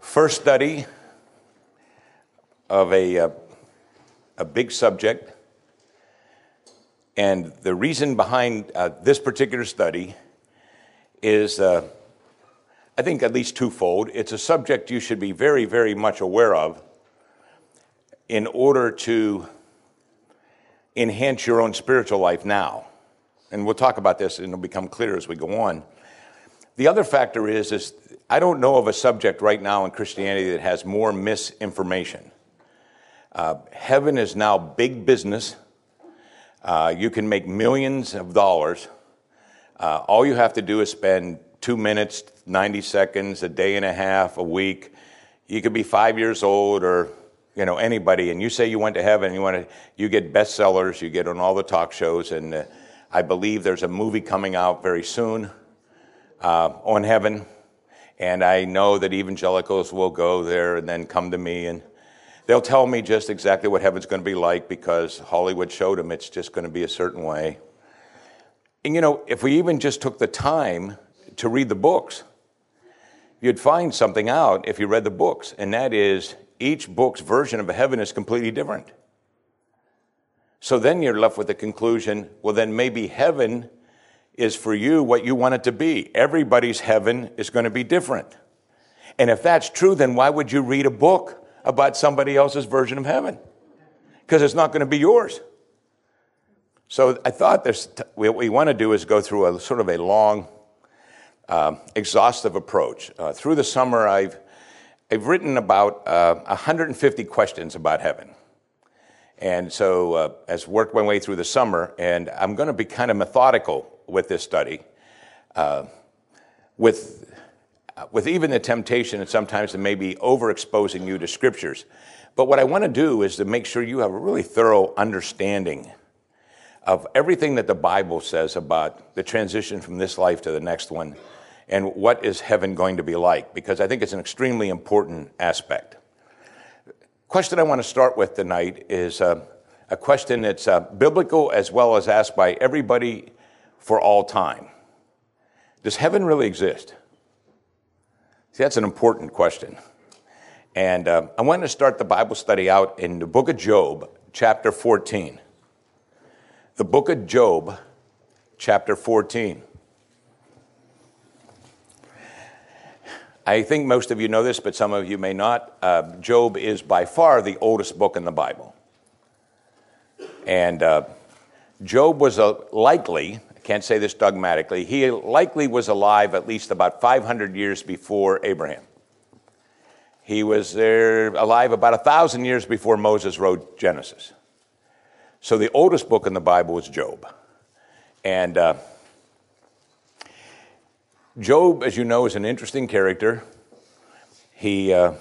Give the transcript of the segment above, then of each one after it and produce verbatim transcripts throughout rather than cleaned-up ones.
First study of a, uh, a big subject, and the reason behind uh, this particular study is, uh, I think, at least twofold. It's a subject you should be very, very much aware of in order to enhance your own spiritual life now. And we'll talk about this, and it'll become clear as we go on. The other factor is, is I don't know of a subject right now in Christianity that has more misinformation. Uh, heaven is now big business. Uh, you can make millions of dollars. Uh, all you have to do is spend two minutes, ninety seconds, a day and a half, a week. You could be five years old or, you know, anybody, and you say you went to heaven, you want to, you get bestsellers, you get on all the talk shows, and uh, I believe there's a movie coming out very soon uh, on heaven. And I know that evangelicals will go there and then come to me, and they'll tell me just exactly what heaven's going to be like because Hollywood showed them it's just going to be a certain way. And, you know, if we even just took the time to read the books, you'd find something out if you read the books, and that is each book's version of heaven is completely different. So then you're left with the conclusion, well, then maybe heaven is for you what you want it to be. Everybody's heaven is going to be different. And if that's true, then why would you read a book about somebody else's version of heaven? Because it's not going to be yours. So I thought this, what we want to do is go through a sort of a long, uh, exhaustive approach. Uh, through the summer, I've I've written about uh, one hundred fifty questions about heaven. And so uh, as worked my way through the summer, and I'm going to be kind of methodical with this study, uh, with uh, with even the temptation and sometimes to maybe overexposing you to scriptures. But what I want to do is to make sure you have a really thorough understanding of everything that the Bible says about the transition from this life to the next one and what is heaven going to be like, because I think it's an extremely important aspect. Question I want to start with tonight is uh, a question that's uh, biblical as well as asked by everybody for all time. Does heaven really exist? See, that's an important question. And uh, I want to start the Bible study out in the book of Job, chapter fourteen. The book of Job, chapter fourteen. I think most of you know this, but some of you may not. Uh, Job is by far the oldest book in the Bible. And uh, Job was a likely, I can't say this dogmatically, he likely was alive at least about five hundred years before Abraham. He was there alive about one thousand years before Moses wrote Genesis. So the oldest book in the Bible is Job. And uh, Job, as you know, is an interesting character. He uh,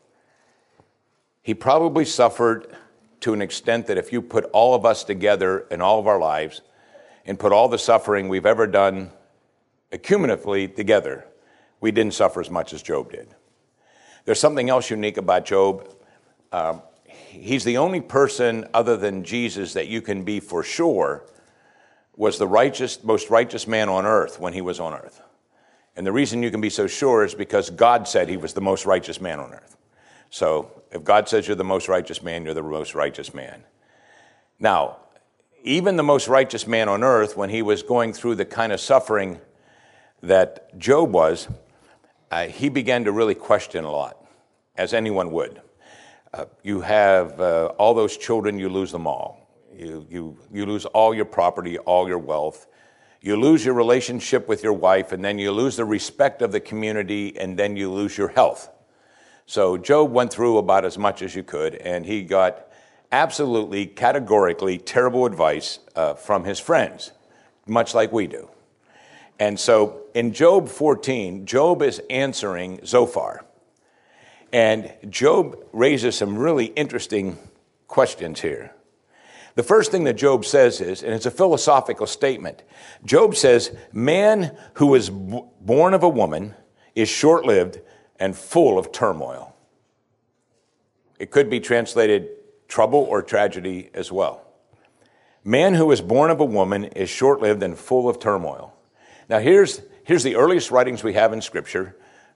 he probably suffered to an extent that if you put all of us together in all of our lives and put all the suffering we've ever done accumulatively together, we didn't suffer as much as Job did. There's something else unique about Job. Um, he's the only person other than Jesus that you can be for sure was the righteous, most righteous man on earth when he was on earth. And the reason you can be so sure is because God said he was the most righteous man on earth. So if God says you're the most righteous man, you're the most righteous man. Now, even the most righteous man on earth, when he was going through the kind of suffering that Job was, uh, he began to really question a lot, as anyone would. Uh, you have uh, all those children, you lose them all. You, you, you lose all your property, all your wealth. You lose your relationship with your wife, and then you lose the respect of the community, and then you lose your health. So Job went through about as much as you could, and he got absolutely, categorically terrible advice uh, from his friends, much like we do. And so in Job fourteen, Job is answering Zophar. And Job raises some really interesting questions here. The first thing that Job says is, and it's a philosophical statement, Job says, man who is b- born of a woman is short-lived and full of turmoil. It could be translated trouble or tragedy as well. Man who is born of a woman is short-lived and full of turmoil. Now here's, here's the earliest writings we have in Scripture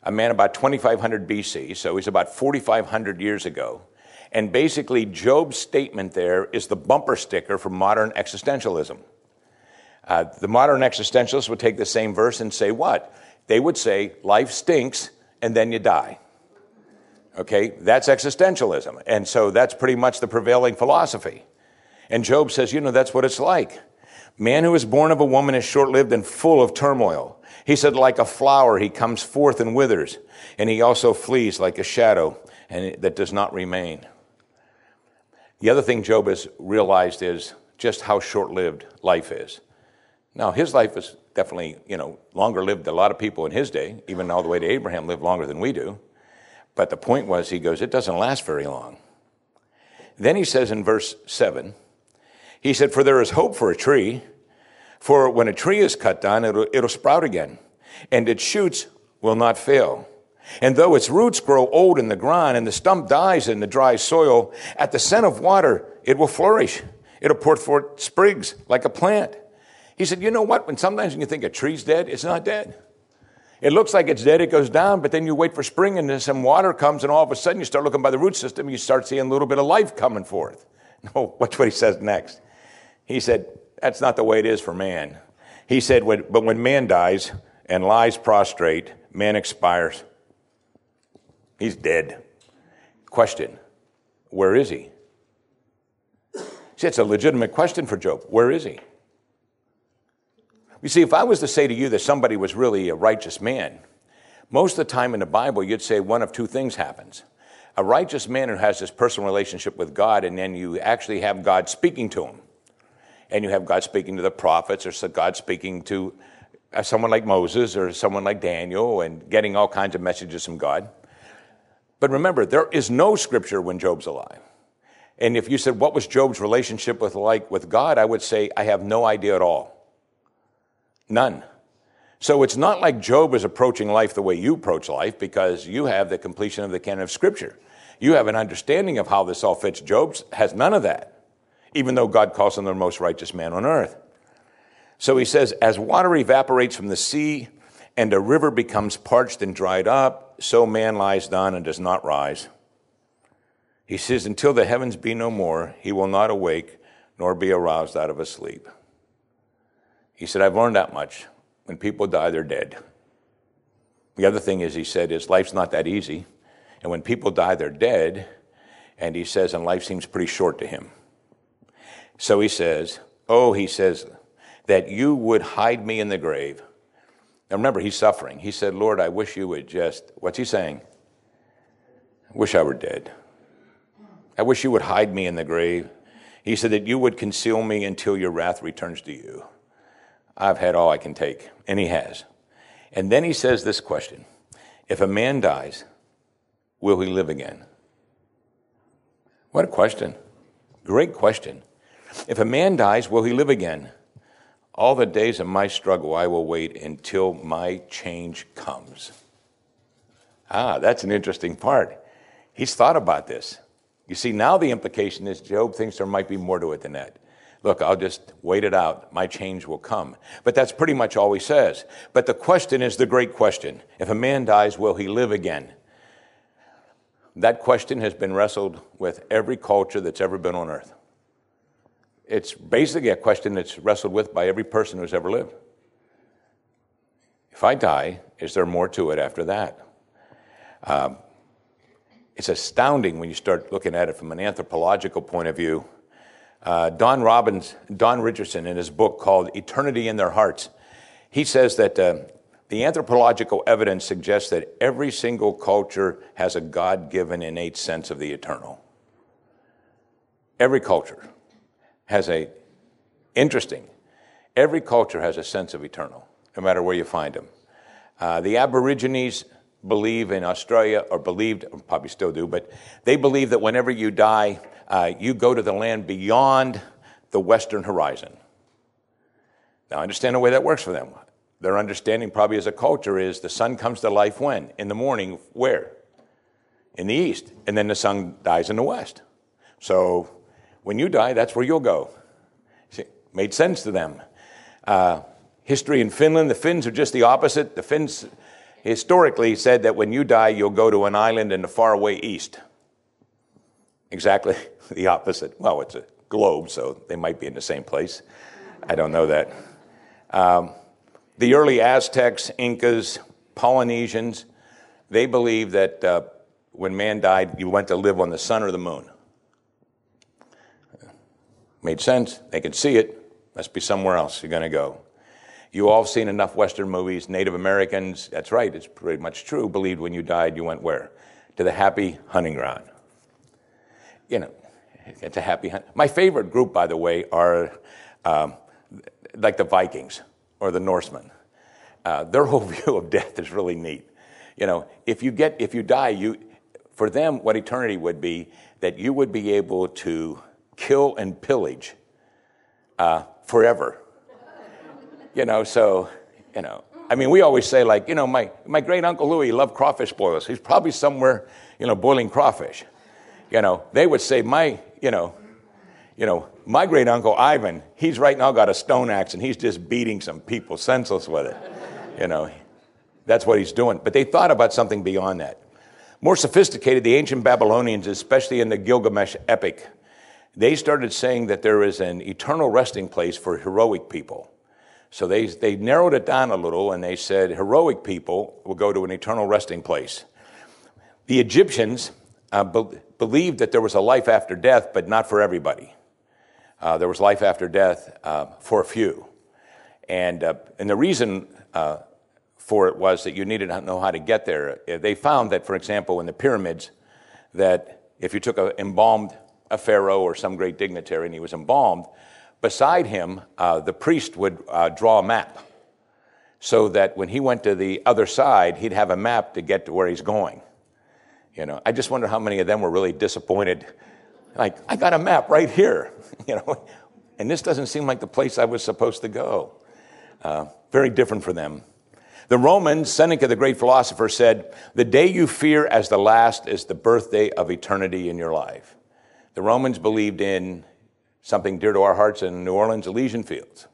a man about twenty-five hundred B C, so he's about forty-five hundred years ago. And basically, Job's statement there is the bumper sticker for modern existentialism. Uh, the modern existentialists would take the same verse and say what? They would say, life stinks, and then you die. Okay, that's existentialism. And so that's pretty much the prevailing philosophy. And Job says, you know, that's what it's like. Man who is born of a woman is short-lived and full of turmoil. He said, like a flower, he comes forth and withers, and he also flees like a shadow and that does not remain. The other thing Job has realized is just how short-lived life is. Now, his life is definitely, you know, longer lived than a lot of people in his day, even all the way to Abraham lived longer than we do. But the point was, he goes, it doesn't last very long. Then he says in verse seven, he said, for there is hope for a tree, for when a tree is cut down, it'll, it'll sprout again, and its shoots will not fail. And though its roots grow old in the ground, and the stump dies in the dry soil, at the scent of water, it will flourish. It'll put forth sprigs like a plant. He said, you know what? When sometimes when you think a tree's dead, it's not dead. It looks like it's dead, it goes down, but then you wait for spring and then some water comes and all of a sudden you start looking by the root system, you start seeing a little bit of life coming forth. No, watch what he says next. He said, that's not the way it is for man. He said, but when man dies and lies prostrate, man expires. He's dead. Question, where is he? See, it's a legitimate question for Job. Where is he? You see, if I was to say to you that somebody was really a righteous man, most of the time in the Bible, you'd say one of two things happens. A righteous man who has this personal relationship with God, and then you actually have God speaking to him. And you have God speaking to the prophets, or God speaking to someone like Moses, or someone like Daniel, and getting all kinds of messages from God. But remember, there is no scripture when Job's alive. And if you said, what was Job's relationship with like with God, I would say, I have no idea at all. None. So it's not like Job is approaching life the way you approach life, because you have the completion of the canon of Scripture. You have an understanding of how this all fits. Job has none of that, even though God calls him the most righteous man on earth. So he says, as water evaporates from the sea and a river becomes parched and dried up, so man lies down and does not rise. He says, until the heavens be no more, he will not awake nor be aroused out of a sleep. He said, I've learned that much. When people die, they're dead. The other thing is, he said, is life's not that easy. And when people die, they're dead. And he says, and life seems pretty short to him. So he says, oh, he says, that you would hide me in the grave. Now remember, he's suffering. He said, Lord, I wish you would just, what's he saying? I wish I were dead. I wish you would hide me in the grave. He said that you would conceal me until your wrath returns to you. I've had all I can take, and he has. And then he says this question, if a man dies, will he live again? What a question. Great question. If a man dies, will he live again? All the days of my struggle, I will wait until my change comes. Ah, that's an interesting part. He's thought about this. You see, now the implication is Job thinks there might be more to it than that. Look, I'll just wait it out. My change will come. But that's pretty much all he says. But the question is the great question. If a man dies, will he live again? That question has been wrestled with every culture that's ever been on earth. It's basically a question that's wrestled with by every person who's ever lived. If I die, is there more to it after that? Um, it's astounding when you start looking at it from an anthropological point of view. Uh, Don Robbins, Don Richardson, in his book called Eternity in Their Hearts, he says that uh, the anthropological evidence suggests that every single culture has a God-given innate sense of the eternal. Every culture has a, interesting, every culture has a sense of eternal, no matter where you find them. Uh, the Aborigines believe in Australia, or believed, or probably still do, but they believe that whenever you die, uh, you go to the land beyond the western horizon. Now, I understand the way that works for them. Their understanding probably as a culture is the sun comes to life when? In the morning, where? In the east. And then the sun dies in the west. So when you die, that's where you'll go. See, made sense to them. Uh, history in Finland, the Finns are just the opposite. The Finns historically said that when you die, you'll go to an island in the faraway east. Exactly the opposite. Well, it's a globe, so they might be in the same place. I don't know that. Um, the early Aztecs, Incas, Polynesians, they believed that uh, when man died, you went to live on the sun or the moon. Made sense. They could see it. Must be somewhere else you're going to go. You all have seen enough Western movies. Native Americans, that's right, it's pretty much true, believed when you died, you went where? To the happy hunting ground. You know, it's a happy hunt. My favorite group, by the way, are um, like the Vikings or the Norsemen. Uh, their whole view of death is really neat. You know, if you get, if you die, you, for them, what eternity would be, that you would be able to kill and pillage uh, forever. You know, so, you know, I mean, we always say, like, you know, my, my great Uncle Louis loved crawfish boils. He's probably somewhere, you know, boiling crawfish. You know, they would say, my, you know, you know, my great Uncle Ivan, he's right now got a stone axe and he's just beating some people senseless with it. You know, that's what he's doing. But they thought about something beyond that. More sophisticated, the ancient Babylonians, especially in the Gilgamesh epic, they started saying that there is an eternal resting place for heroic people. So they, they narrowed it down a little, and they said heroic people will go to an eternal resting place. The Egyptians uh, be- believed that there was a life after death, but not for everybody. Uh, there was life after death uh, for a few. And, uh, and the reason uh, for it was that you needed to know how to get there. They found that, for example, in the pyramids, that if you took a embalmed a pharaoh or some great dignitary and he was embalmed, beside him, uh, the priest would uh, draw a map so that when he went to the other side, he'd have a map to get to where he's going. You know, I just wonder how many of them were really disappointed. Like, I got a map right here, you know, and this doesn't seem like the place I was supposed to go. Uh, very different for them. The Romans, Seneca, the great philosopher, said, the day you fear as the last is the birthday of eternity in your life. The Romans believed in something dear to our hearts in New Orleans, Elysian Fields.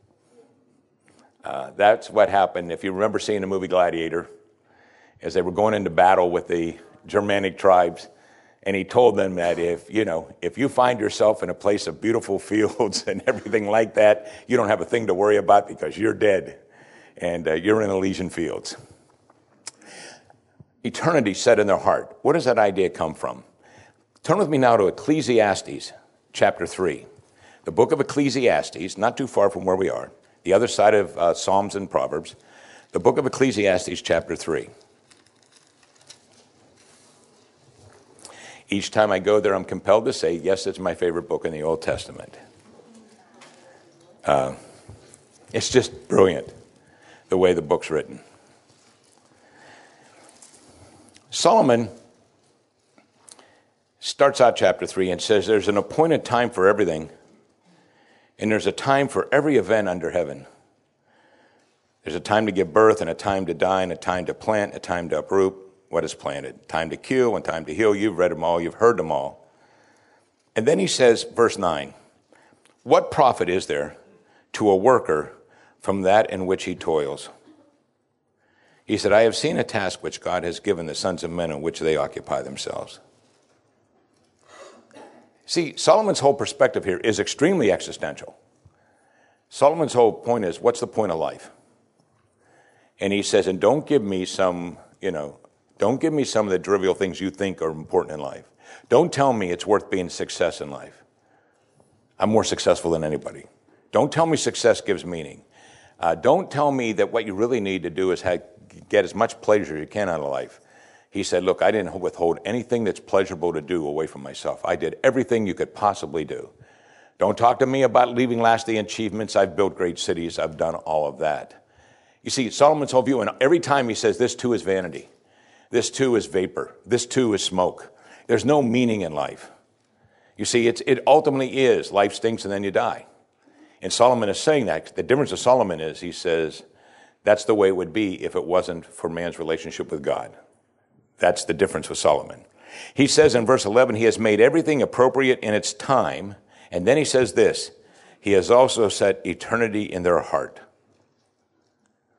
Uh, that's what happened. If you remember seeing the movie Gladiator, as they were going into battle with the Germanic tribes, and he told them that if, you know, if you find yourself in a place of beautiful fields and everything like that, you don't have a thing to worry about because you're dead and uh, you're in Elysian Fields. Eternity set in their heart. Where does that idea come from? Turn with me now to Ecclesiastes chapter three. The book of Ecclesiastes, not too far from where we are, the other side of uh, Psalms and Proverbs, the book of Ecclesiastes chapter three. Each time I go there, I'm compelled to say, yes, it's my favorite book in the Old Testament. Uh, it's just brilliant, the way the book's written. Solomon starts out chapter three and says there's an appointed time for everything, and there's a time for every event under heaven. There's a time to give birth and a time to die and a time to plant, a time to uproot what is planted, time to kill and time to heal. You've read them all. You've heard them all. And then he says, verse nine, what profit is there to a worker from that in which he toils? He said, I have seen a task which God has given the sons of men in which they occupy themselves. See, Solomon's whole perspective here is extremely existential. Solomon's whole point is, what's the point of life? And he says, and don't give me some, you know, don't give me some of the trivial things you think are important in life. Don't tell me it's worth being success in life. I'm more successful than anybody. Don't tell me success gives meaning. Uh, don't tell me that what you really need to do is have, get as much pleasure as you can out of life. He said, look, I didn't withhold anything that's pleasurable to do away from myself. I did everything you could possibly do. Don't talk to me about leaving lasting achievements. I've built great cities. I've done all of that. You see, Solomon's whole view, and every time he says this too is vanity. This too is vapor. This too is smoke. There's no meaning in life. You see, it's, it ultimately is life stinks and then you die. And Solomon is saying that. The difference of Solomon is he says that's the way it would be if it wasn't for man's relationship with God. That's the difference with Solomon. He says in verse eleven, he has made everything appropriate in its time. And then he says this, he has also set eternity in their heart.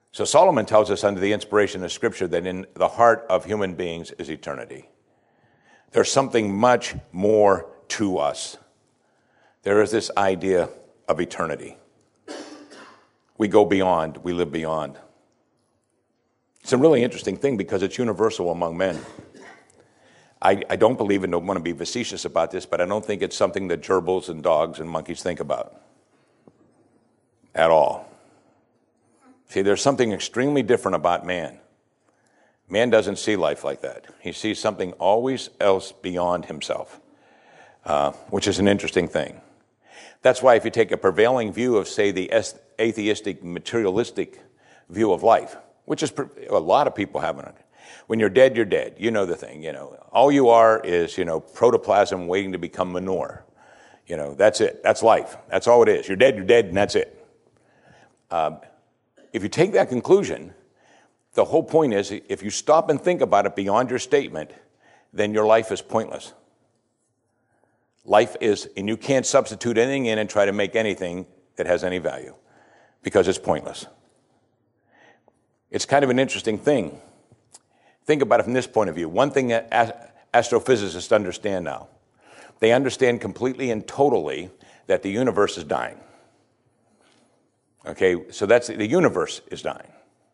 So Solomon tells us under the inspiration of Scripture that in the heart of human beings is eternity. There's something much more to us. There is this idea of eternity. We go beyond, we live beyond. It's a really interesting thing because it's universal among men. I, I don't believe and don't want to be facetious about this, but I don't think it's something that gerbils and dogs and monkeys think about at all. See, there's something extremely different about man. Man doesn't see life like that. He sees something always else beyond himself, uh, which is an interesting thing. That's why if you take a prevailing view of, say, the atheistic, materialistic view of life, which is a lot of people have it. When you're dead, you're dead. You know the thing, you know. All you are is, you know, protoplasm waiting to become manure. You know, that's it. That's life. That's all it is. You're dead, you're dead, and that's it. Um, if you take that conclusion, the whole point is if you stop and think about it beyond your statement, then your life is pointless. Life is, and you can't substitute anything in and try to make anything that has any value because it's pointless. It's kind of an interesting thing. Think about it from this point of view. One thing that astrophysicists understand now, they understand completely and totally that the universe is dying. Okay, so that's the universe is dying.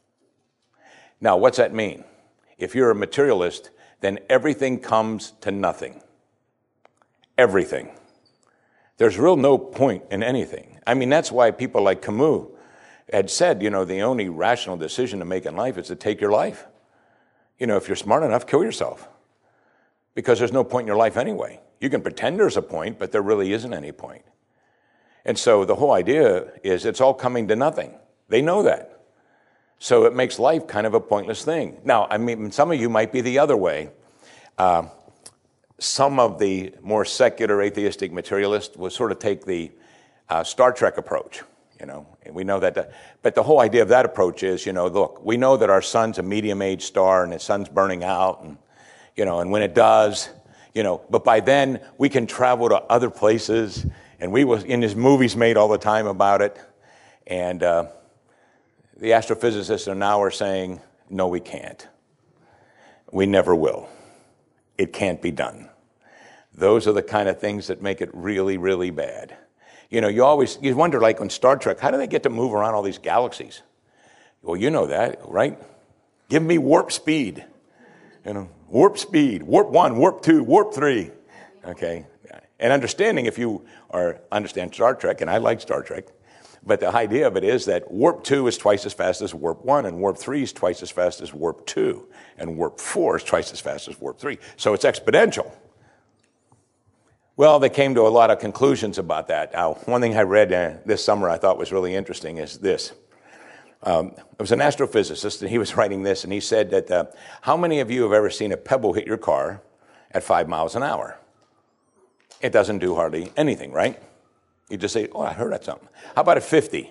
Now, what's that mean? If you're a materialist, then everything comes to nothing. Everything. There's real no point in anything. I mean, that's why people like Camus had said, you know, the only rational decision to make in life is to take your life. You know, if you're smart enough, kill yourself. Because there's no point in your life anyway. You can pretend there's a point, but there really isn't any point. And so the whole idea is it's all coming to nothing. They know that. So it makes life kind of a pointless thing. Now, I mean, some of you might be the other way. Uh, some of the more secular atheistic materialists will sort of take the uh, Star Trek approach. You know, and we know that, the, but the whole idea of that approach is, you know, look, we know that our sun's a medium-age star and the sun's burning out, and, you know, and when it does, you know, but by then we can travel to other places, and we was in his movies made all the time about it, and uh, the astrophysicists are now are saying, no, we can't. We never will. It can't be done. Those are the kind of things that make it really, really bad. You know, you always, you wonder, like on Star Trek, how do they get to move around all these galaxies? Well, you know that, right? Give me warp speed. You know, warp speed, warp one, warp two, warp three. Okay. And understanding, if you are understand Star Trek, and I like Star Trek, but the idea of it is that warp two is twice as fast as warp one, and warp three is twice as fast as warp two, and warp four is twice as fast as warp three. So it's exponential. Well, they came to a lot of conclusions about that. Now, one thing I read uh, this summer I thought was really interesting is this. Um, it was an astrophysicist, and he was writing this, and he said that uh, how many of you have ever seen a pebble hit your car at five miles an hour? It doesn't do hardly anything, right? You just say, oh, I heard that something. How about at fifty?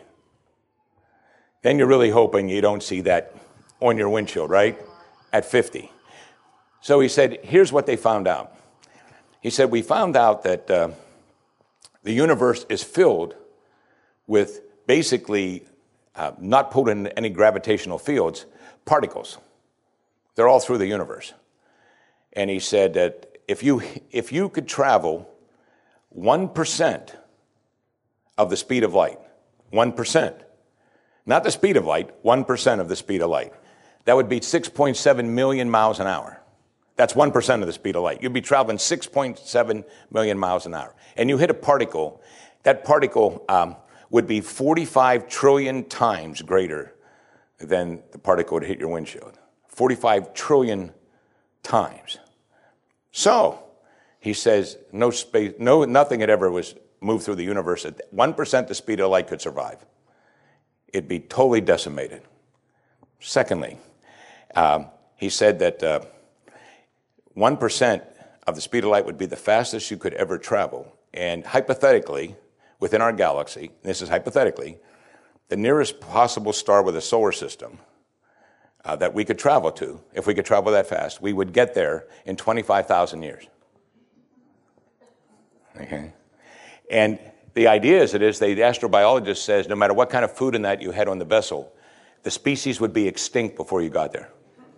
Then you're really hoping you don't see that on your windshield, right? At fifty. So he said, here's what they found out. He said, we found out that uh, the universe is filled with basically uh, not pulled in any gravitational fields, particles. They're all through the universe. And he said that if you, if you could travel one percent of the speed of light, one percent, not the speed of light, one percent of the speed of light, that would be six point seven million miles an hour. That's one percent of the speed of light. You'd be traveling six point seven million miles an hour. And you hit a particle, that particle um, would be forty-five trillion times greater than the particle that hit your windshield. forty-five trillion times. So, he says, no space, no, nothing had ever was moved through the universe at one percent the speed of light could survive. It'd be totally decimated. Secondly, um, he said that uh, one percent of the speed of light would be the fastest you could ever travel. And hypothetically, within our galaxy, this is hypothetically, the nearest possible star with a solar system uh, that we could travel to, if we could travel that fast, we would get there in twenty-five thousand years. Okay. And the idea is, it is, the astrobiologist says, no matter what kind of food in that you had on the vessel, the species would be extinct before you got there.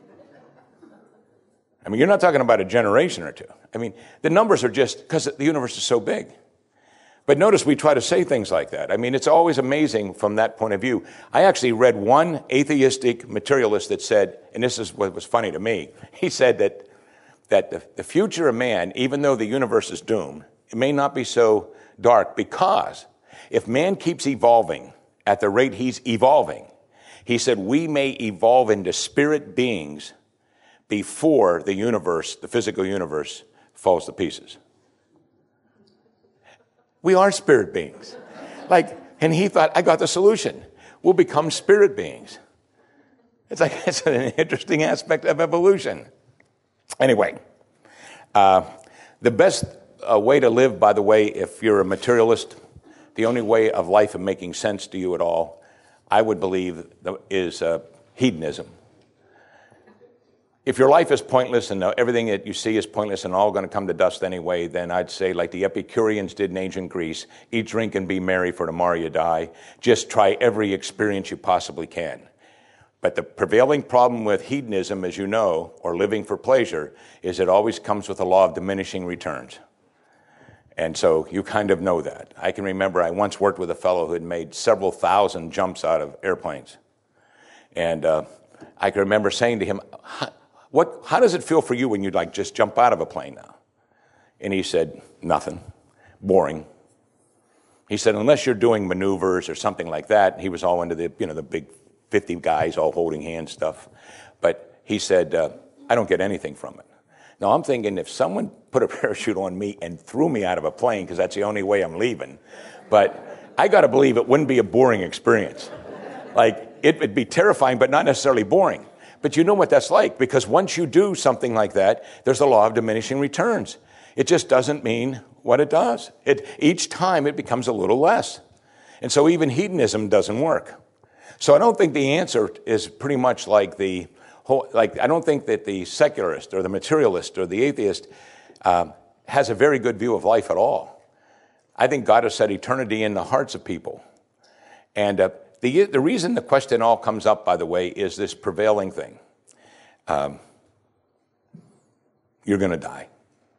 I mean, you're not talking about a generation or two. I mean, the numbers are just because the universe is so big. But notice we try to say things like that. I mean, it's always amazing from that point of view. I actually read one atheistic materialist that said, and this is what was funny to me, he said that, that the, the future of man, even though the universe is doomed, it may not be so dark because if man keeps evolving at the rate he's evolving, he said we may evolve into spirit beings before the universe, the physical universe, falls to pieces. We are spirit beings. Like, and he thought, I got the solution. We'll become spirit beings. It's like, it's an interesting aspect of evolution. Anyway, uh, the best uh, way to live, by the way, if you're a materialist, the only way of life of making sense to you at all, I would believe, is uh, hedonism. If your life is pointless and everything that you see is pointless and all going to come to dust anyway, then I'd say like the Epicureans did in ancient Greece, eat, drink, and be merry, for tomorrow you die. Just try every experience you possibly can. But the prevailing problem with hedonism, as you know, or living for pleasure, is it always comes with a law of diminishing returns. And so you kind of know that. I can remember I once worked with a fellow who had made several thousand jumps out of airplanes. And uh, I can remember saying to him, What, how does it feel for you when you like just jump out of a plane now? And he said, nothing, boring. He said, unless you're doing maneuvers or something like that. He was all into the, you know, the big fifty guys all holding hands stuff. But he said, uh, I don't get anything from it. Now I'm thinking if someone put a parachute on me and threw me out of a plane, because that's the only way I'm leaving, but I got to believe it wouldn't be a boring experience. Like it would be terrifying, but not necessarily boring. But you know what that's like, because once you do something like that, there's a law of diminishing returns. It just doesn't mean what it does. It, each time it becomes a little less. And so even hedonism doesn't work. So I don't think the answer is pretty much like the whole, like I don't think that the secularist or the materialist or the atheist uh, has a very good view of life at all. I think God has set eternity in the hearts of people. And uh, The, the reason the question all comes up, by the way, is this prevailing thing. Um, you're going to die.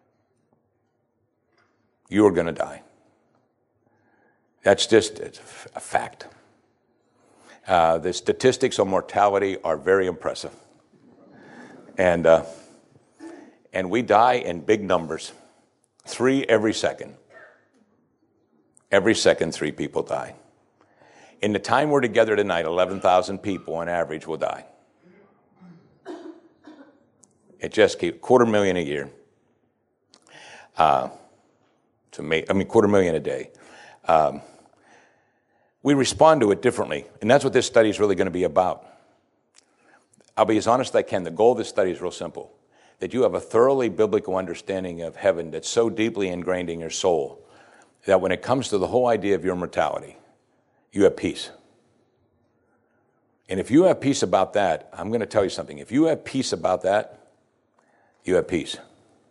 You're going to die. That's just it's a fact. Uh, the statistics on mortality are very impressive. And, uh, and we die in big numbers. Three every second. Every second, three people die. In the time we're together tonight, eleven thousand people on average will die. It just keeps, quarter million a year. Uh, to make, I mean, quarter million a day. Um, we respond to it differently, and that's what this study is really going to be about. I'll be as honest as I can. The goal of this study is real simple, that you have a thoroughly biblical understanding of heaven that's so deeply ingrained in your soul that when it comes to the whole idea of your mortality, you have peace. And if you have peace about that, I'm going to tell you something. If you have peace about that, you have peace.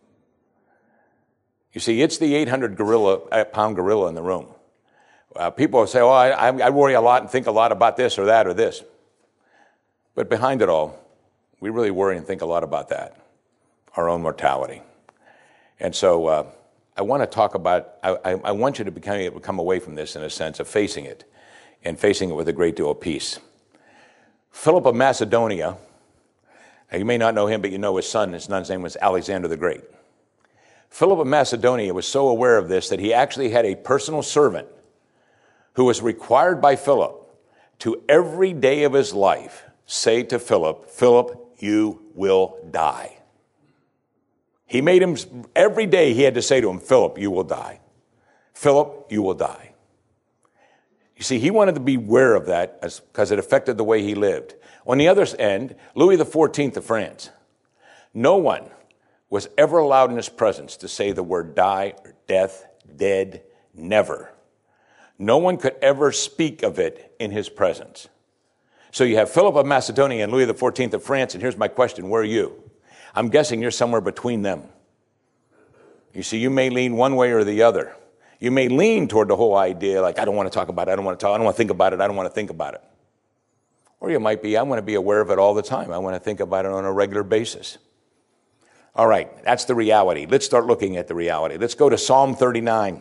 You see, it's the eight hundred pound gorilla in the room. Uh, people say, oh, I, I worry a lot and think a lot about this or that or this. But behind it all, we really worry and think a lot about that, our own mortality. And so uh, I want to talk about, I, I, I want you to become, come away from this in a sense of facing it, and facing it with a great deal of peace. Philip of Macedonia, you may not know him, but you know his son. His son's name was Alexander the Great. Philip of Macedonia was so aware of this that he actually had a personal servant who was required by Philip to every day of his life say to Philip, Philip, you will die. He made him, every day he had to say to him, Philip, you will die. Philip, you will die. You see, he wanted to be aware of that because it affected the way he lived. On the other end, Louis the fourteenth of France, no one was ever allowed in his presence to say the word die or death, dead, never. No one could ever speak of it in his presence. So you have Philip of Macedonia and Louis the fourteenth of France, and here's my question, where are you? I'm guessing you're somewhere between them. You see, you may lean one way or the other. You may lean toward the whole idea, like, I don't want to talk about it, I don't want to talk, I don't want to think about it, I don't want to think about it. Or you might be, I want to be aware of it all the time. I want to think about it on a regular basis. All right, that's the reality. Let's start looking at the reality. Let's go to Psalm thirty-nine.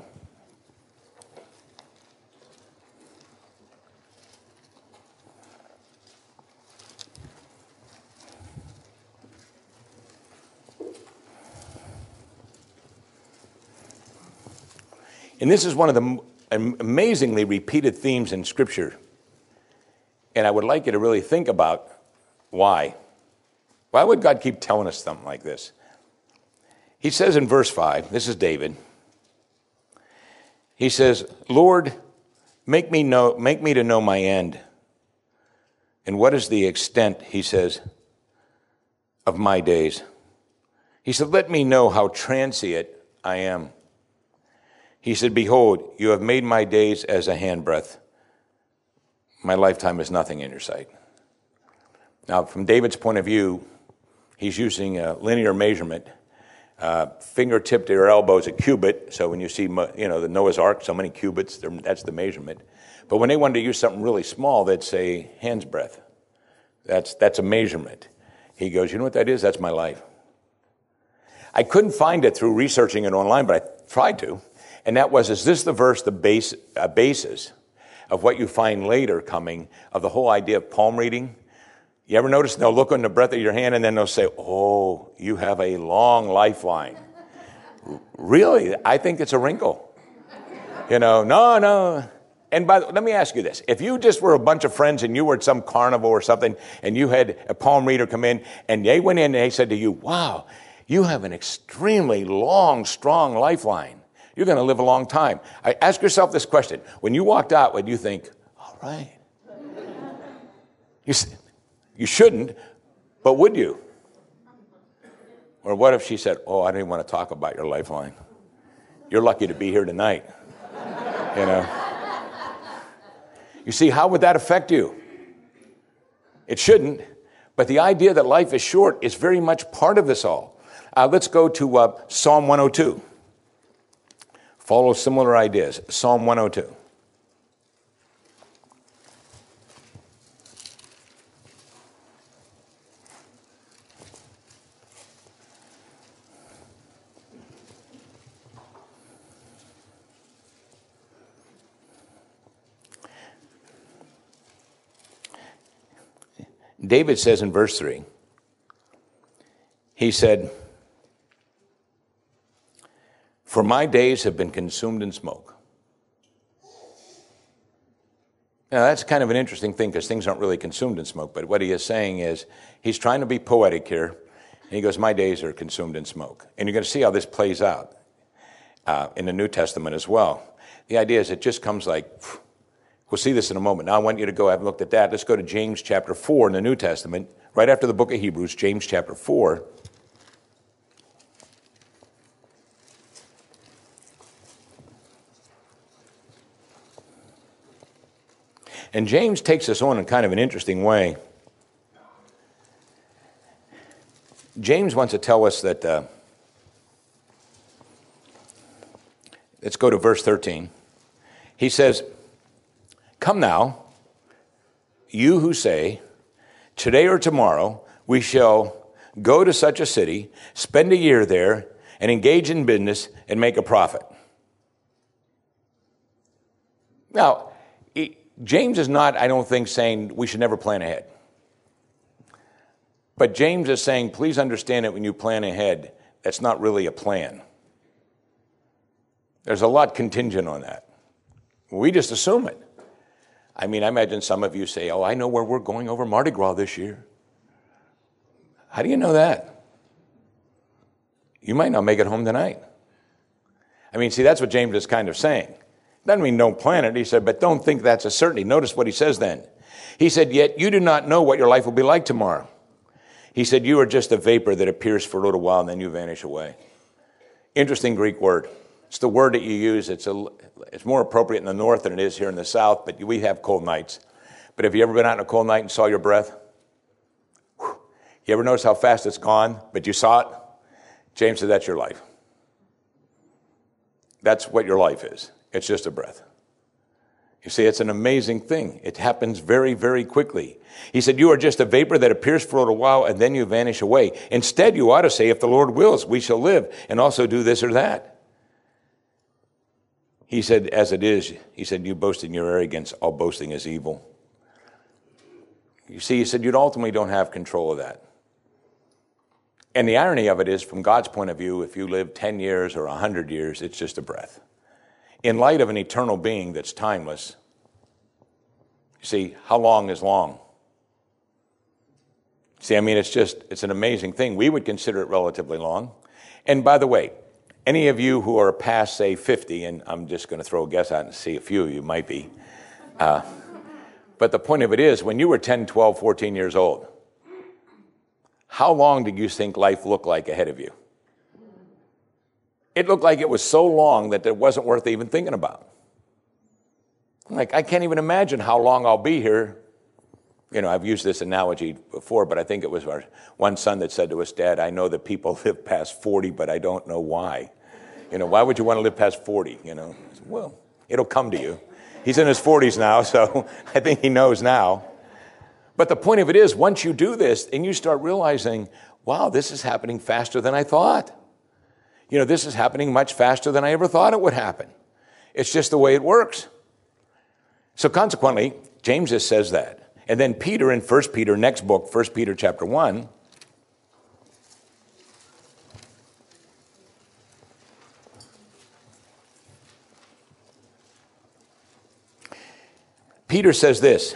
And this is one of the amazingly repeated themes in Scripture. And I would like you to really think about why. Why would God keep telling us something like this? He says in verse five, this is David. He says, Lord, make me know, make me to know my end. And what is the extent, he says, of my days? He said, let me know how transient I am. He said, behold, you have made my days as a handbreadth. My lifetime is nothing in your sight. Now, from David's point of view, he's using a linear measurement. Uh, fingertip to your elbow is a cubit. So when you see, you know, the Noah's Ark, so many cubits, that's the measurement. But when they wanted to use something really small, they'd say hand's breadth. That's, that's a measurement. He goes, you know what that is? That's my life. I couldn't find it through researching it online, but I tried to. And that was, is this the verse, the base, uh, basis of what you find later coming of the whole idea of palm reading? You ever notice they'll look on the breadth of your hand and then they'll say, oh, you have a long lifeline. Really? I think it's a wrinkle. You know, no, no. And by the, let me ask you this. If you just were a bunch of friends and you were at some carnival or something and you had a palm reader come in and they went in and they said to you, wow, you have an extremely long, strong lifeline. You're going to live a long time. I ask yourself this question. When you walked out, would you think, all right? You, you shouldn't, but would you? Or what if she said, oh, I didn't want to talk about your lifeline. You're lucky to be here tonight. You know? You see, how would that affect you? It shouldn't, but the idea that life is short is very much part of this all. Uh, let's go to uh, Psalm one oh two. Follow similar ideas. Psalm one oh two. David says in verse three, he said, for my days have been consumed in smoke. Now, that's kind of an interesting thing because things aren't really consumed in smoke. But what he is saying is he's trying to be poetic here. And he goes, my days are consumed in smoke. And you're going to see how this plays out uh, in the New Testament as well. The idea is it just comes like, we'll see this in a moment. Now, I want you to go have a look at that. Let's go to James chapter four in the New Testament, right after the book of Hebrews, James chapter four. And James takes us on in kind of an interesting way. James wants to tell us that, uh, let's go to verse thirteen. He says, come now, you who say, today or tomorrow we shall go to such a city, spend a year there, and engage in business and make a profit. Now, James is not, I don't think, saying we should never plan ahead. But James is saying, please understand that when you plan ahead, that's not really a plan. There's a lot contingent on that. We just assume it. I mean, I imagine some of you say, oh, I know where we're going over Mardi Gras this year. How do you know that? You might not make it home tonight. I mean, see, that's what James is kind of saying. Doesn't mean don't plan it. He said, but don't think that's a certainty. Notice what he says then. He said, yet you do not know what your life will be like tomorrow. He said, you are just a vapor that appears for a little while and then you vanish away. Interesting Greek word. It's the word that you use. It's a, it's more appropriate in the north than it is here in the south, but we have cold nights. But have you ever been out on a cold night and saw your breath? Whew. You ever notice how fast it's gone, but you saw it? James said, that's your life. That's what your life is. It's just a breath. You see, it's an amazing thing. It happens very, very quickly. He said, you are just a vapor that appears for a little while and then you vanish away. Instead, you ought to say, if the Lord wills, we shall live and also do this or that. He said, as it is, he said, you boast in your arrogance. All boasting is evil. You see, he said, you ultimately don't have control of that. And the irony of it is, from God's point of view, if you live ten years or one hundred years, it's just a breath. In light of an eternal being that's timeless, you see, how long is long? See, I mean, it's just, it's an amazing thing. We would consider it relatively long. And by the way, any of you who are past, say, fifty, and I'm just going to throw a guess out and see a few of you might be. Uh, but the point of it is, when you were ten, twelve, fourteen years old, how long did you think life looked like ahead of you? It looked like it was so long that it wasn't worth even thinking about. Like, I can't even imagine how long I'll be here. You know, I've used this analogy before, but I think it was our one son that said to us, Dad, I know that people live past forty, but I don't know why. You know, why would you want to live past forty? You know, I said, well, it'll come to you. He's in his forties now, so I think he knows now. But the point of it is, once you do this and you start realizing, wow, this is happening faster than I thought. You know, this is happening much faster than I ever thought it would happen. It's just the way it works. So consequently, James just says that. And then Peter in First Peter, next book, First Peter chapter one, Peter says this.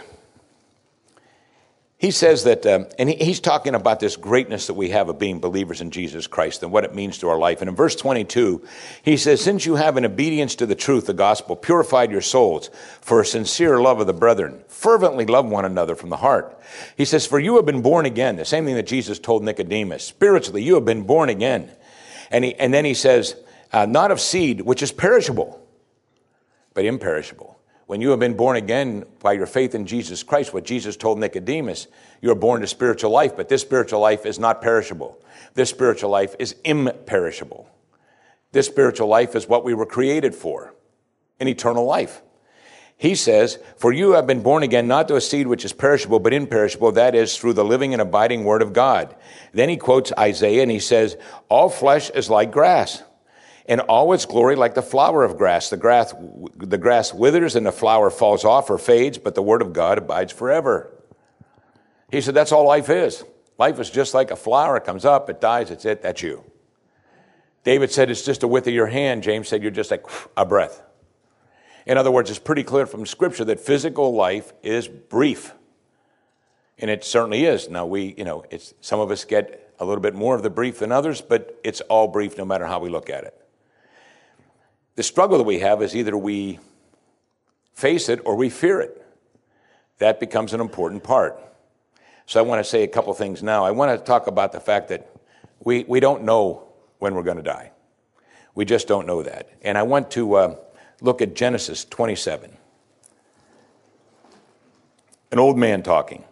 He says that, um, and he, he's talking about this greatness that we have of being believers in Jesus Christ and what it means to our life. And in verse twenty-two, he says, since you have in obedience to the truth, the gospel, purified your souls for a sincere love of the brethren, fervently love one another from the heart. He says, for you have been born again, the same thing that Jesus told Nicodemus. Spiritually, you have been born again. And, he, and then he says, uh, not of seed, which is perishable, but imperishable. When you have been born again by your faith in Jesus Christ, what Jesus told Nicodemus, you are born to spiritual life, but this spiritual life is not perishable. This spiritual life is imperishable. This spiritual life is what we were created for, an eternal life. He says, for you have been born again, not to a seed which is perishable, but imperishable, that is, through the living and abiding word of God. Then he quotes Isaiah and he says, all flesh is like grass, and all its glory like the flower of grass. The grass, the grass withers and the flower falls off or fades, but the word of God abides forever. He said, that's all life is. Life is just like a flower. It comes up, it dies, it's it, that's you. David said, it's just a width of your hand. James said, you're just like a breath. In other words, it's pretty clear from Scripture that physical life is brief. And it certainly is. Now, we, you know, it's some of us get a little bit more of the brief than others, but it's all brief no matter how we look at it. The struggle that we have is either we face it or we fear it. That becomes an important part. So I want to say a couple things now. I want to talk about the fact that we, we don't know when we're going to die. We just don't know that. And I want to uh, look at Genesis twenty-seven. An old man talking.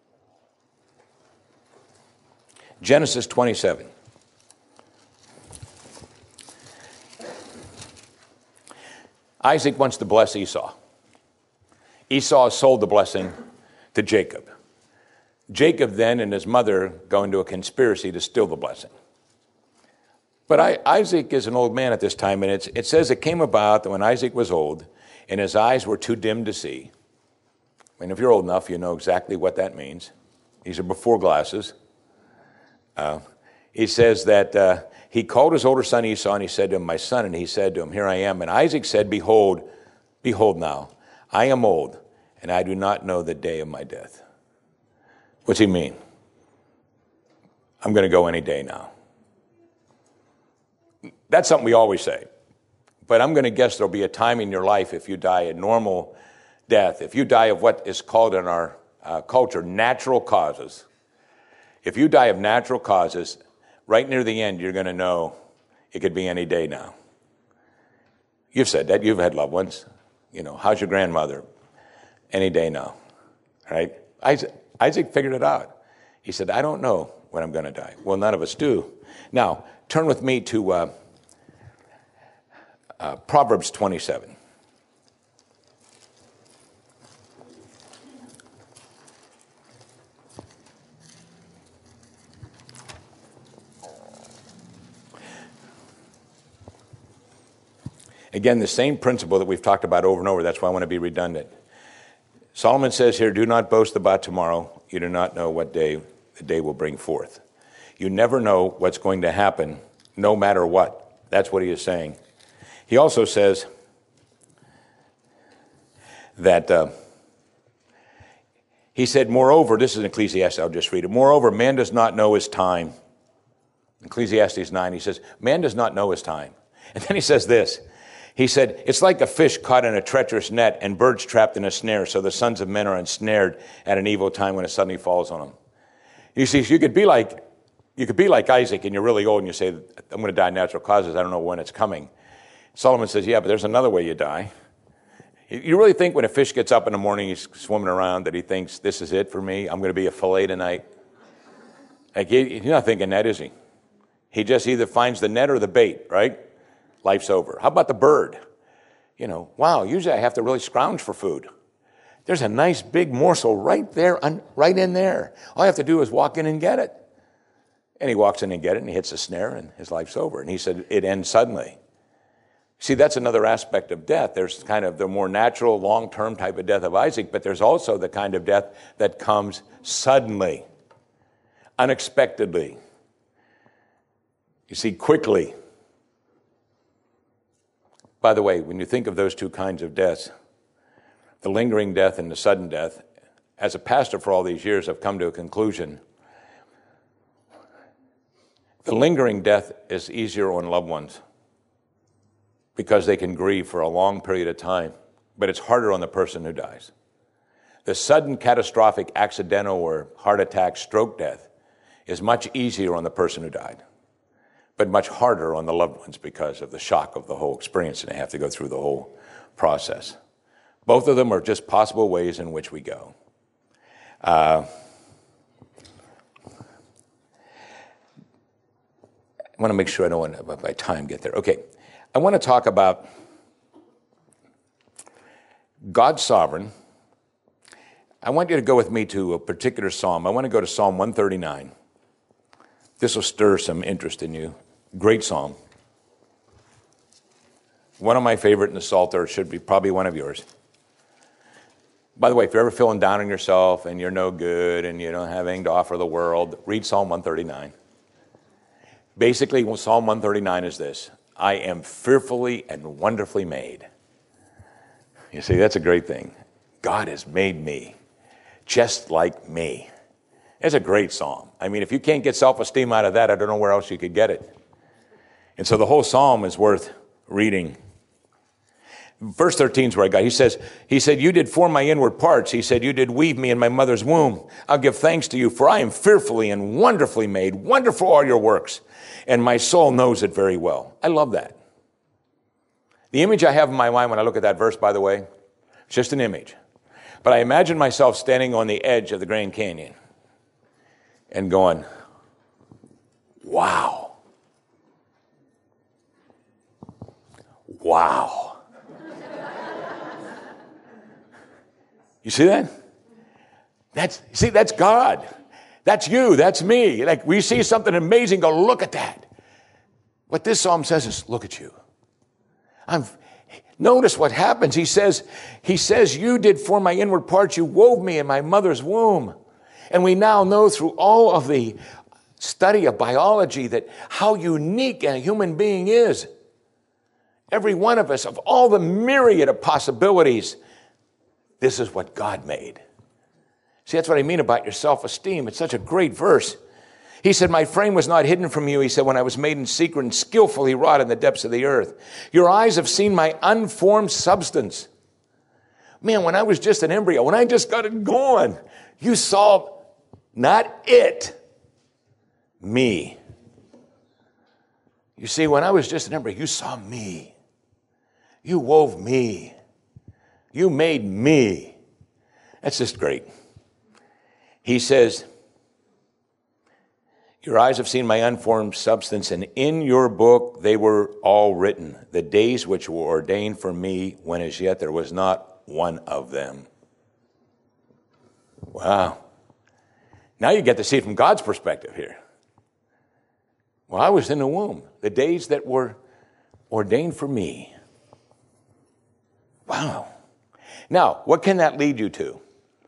Genesis twenty-seven. Isaac wants to bless Esau. Esau sold the blessing to Jacob. Jacob then and his mother go into a conspiracy to steal the blessing. But I, Isaac is an old man at this time, and it's, it says it came about that when Isaac was old and his eyes were too dim to see. I mean, if you're old enough, you know exactly what that means. These are before glasses. Uh, he says that uh, he called his older son Esau, and he said to him, my son, and he said to him, here I am. And Isaac said, behold, behold now, I am old, and I do not know the day of my death. What's he mean? I'm going to go any day now. That's something we always say. But I'm going to guess there'll be a time in your life if you die a normal death, if you die of what is called in our uh, culture natural causes. If you die of natural causes, right near the end, you're going to know it could be any day now. You've said that. You've had loved ones. You know, how's your grandmother? Any day now, right? Isaac, Isaac figured it out. He said, I don't know when I'm going to die. Well, none of us do. Now, turn with me to uh, uh, Proverbs twenty-seven. Again, the same principle that we've talked about over and over. That's why I want to be redundant. Solomon says here, do not boast about tomorrow. You do not know what day the day will bring forth. You never know what's going to happen, no matter what. That's what he is saying. He also says that, uh, he said, moreover, this is in Ecclesiastes, I'll just read it. Moreover, man does not know his time. Ecclesiastes nine, he says, man does not know his time. And then he says this. He said, it's like a fish caught in a treacherous net and birds trapped in a snare, so the sons of men are ensnared at an evil time when it suddenly falls on them. You see, you could be like, you could be like Isaac and you're really old and you say, I'm going to die of natural causes. I don't know when it's coming. Solomon says, yeah, but there's another way you die. You really think when a fish gets up in the morning, he's swimming around, that he thinks, this is it for me? I'm going to be a fillet tonight? Like, he's not thinking that, is he? He just either finds the net or the bait, right? Life's over. How about the bird? You know, wow, usually I have to really scrounge for food. There's a nice big morsel right there, right in there. All I have to do is walk in and get it. And he walks in and get it, and he hits the snare, and his life's over. And he said, it ends suddenly. See, that's another aspect of death. There's kind of the more natural, long-term type of death of Isaac, but there's also the kind of death that comes suddenly, unexpectedly. You see, quickly. By the way, when you think of those two kinds of deaths, the lingering death and the sudden death, as a pastor for all these years, I've come to a conclusion. The lingering death is easier on loved ones because they can grieve for a long period of time, but it's harder on the person who dies. The sudden catastrophic accidental or heart attack, stroke death is much easier on the person who died, but much harder on the loved ones because of the shock of the whole experience, and they have to go through the whole process. Both of them are just possible ways in which we go. Uh, I want to make sure I don't want to, by time, get there. Okay, I want to talk about God's sovereign. I want you to go with me to a particular psalm. I want to go to Psalm one thirty-nine. This will stir some interest in you. Great psalm. One of my favorite in the Psalter. Should be probably one of yours. By the way, if you're ever feeling down on yourself and you're no good and you don't have anything to offer the world, read Psalm one thirty-nine. Basically, Psalm one thirty-nine is this: I am fearfully and wonderfully made. You see, that's a great thing. God has made me just like me. It's a great psalm. I mean, if you can't get self-esteem out of that, I don't know where else you could get it. And so the whole psalm is worth reading. Verse thirteen is where I got. He says, he said, you did form my inward parts. He said, you did weave me in my mother's womb. I'll give thanks to you, for I am fearfully and wonderfully made. Wonderful are your works, and my soul knows it very well. I love that. The image I have in my mind when I look at that verse, by the way, it's just an image. But I imagine myself standing on the edge of the Grand Canyon and going, wow. Wow. You see that? That's, see, that's God. That's you. That's me. Like, we see something amazing, go, look at that. What this psalm says is, look at you. I'm, notice what happens. He says, he says, you did form my inward parts. You wove me in my mother's womb. And we now know through all of the study of biology that how unique a human being is. Every one of us, of all the myriad of possibilities, this is what God made. See, that's what I mean about your self-esteem. It's such a great verse. He said, my frame was not hidden from you. He said, when I was made in secret and skillfully wrought in the depths of the earth. Your eyes have seen my unformed substance. Man, when I was just an embryo, when I just got it going, you saw not it, me. You see, when I was just an embryo, you saw me. You wove me. You made me. That's just great. He says, your eyes have seen my unformed substance, and in your book they were all written, the days which were ordained for me, when as yet there was not one of them. Wow. Now you get to see it from God's perspective here. Well, I was in the womb, the days that were ordained for me. Wow. Now, what can that lead you to?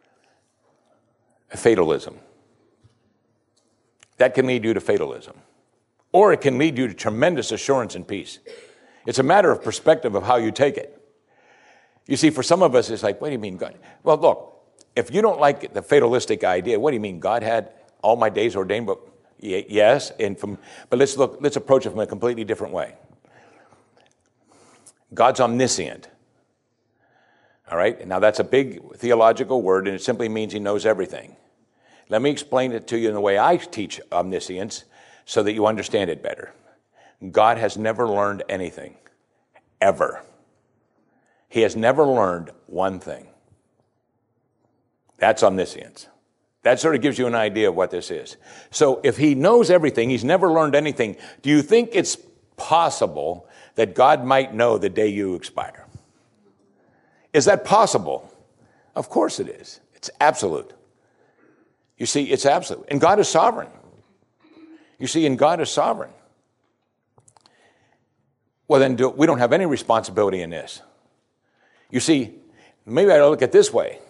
Fatalism. That can lead you to fatalism. Or it can lead you to tremendous assurance and peace. It's a matter of perspective of how you take it. You see, for some of us, it's like, what do you mean God? Well, look, if you don't like the fatalistic idea, what do you mean God had all my days ordained? But yes, and from but let's look, let's approach it from a completely different way. God's omniscient. All right? Now, that's a big theological word, and it simply means he knows everything. Let me explain it to you in the way I teach omniscience so that you understand it better. God has never learned anything, ever. He has never learned one thing. That's omniscience. That sort of gives you an idea of what this is. So if he knows everything, he's never learned anything, do you think it's possible that God might know the day you expire? Is that possible? Of course it is. It's absolute. You see, it's absolute. And God is sovereign. You see, and God is sovereign. Well, then do, we don't have any responsibility in this. You see, maybe I look at it this way.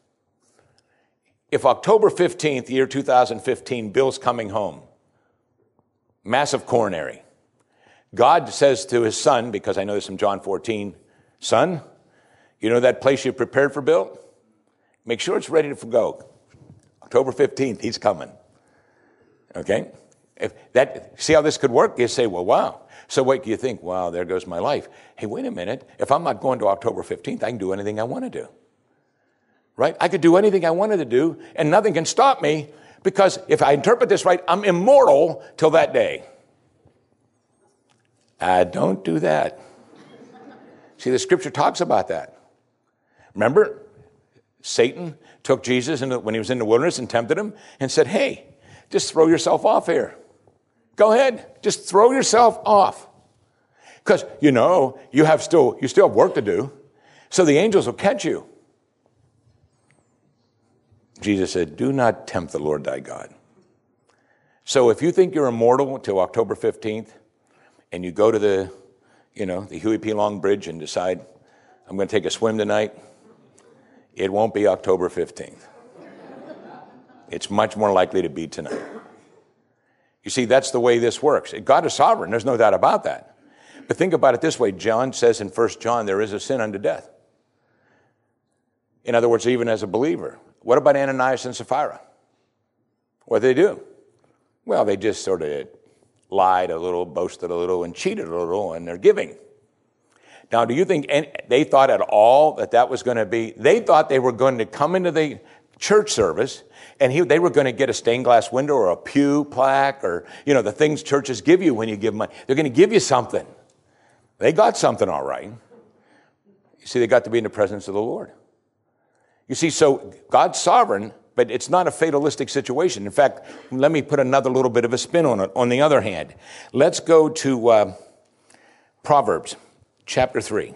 If October fifteenth, year two thousand fifteen, Bill's coming home, massive coronary, God says to his son, because I know this from John fourteen, son, you know that place you prepared for Bill? Make sure it's ready to go. October fifteenth, he's coming. Okay? If that, see how this could work? You say, well, wow. So what do you think? Wow, there goes my life. Hey, wait a minute. If I'm not going to October fifteenth, I can do anything I want to do. Right? I could do anything I wanted to do, and nothing can stop me, because if I interpret this right, I'm immortal till that day. Uh, don't do that. See, the scripture talks about that. Remember, Satan took Jesus into, when he was in the wilderness and tempted him and said, hey, just throw yourself off here. Go ahead. Just throw yourself off. Because, you know, you have still, you still have work to do. So the angels will catch you. Jesus said, do not tempt the Lord thy God. So if you think you're immortal until October fifteenth, and you go to the, you know, the Huey P. Long Bridge and decide, I'm going to take a swim tonight, it won't be October fifteenth. It's much more likely to be tonight. You see, that's the way this works. God is sovereign. There's no doubt about that. But think about it this way. John says in First John, there is a sin unto death. In other words, even as a believer. What about Ananias and Sapphira? What did they do? Well, they just sort of lied a little, boasted a little, and cheated a little in their giving. Now, do you think any, they thought at all that that was going to be, they thought they were going to come into the church service and he, they were going to get a stained glass window or a pew plaque or, you know, the things churches give you when you give money. They're going to give you something. They got something all right. You see, they got to be in the presence of the Lord. You see, so God's sovereign, but it's not a fatalistic situation. In fact, let me put another little bit of a spin on it. On the other hand, let's go to uh, Proverbs chapter three.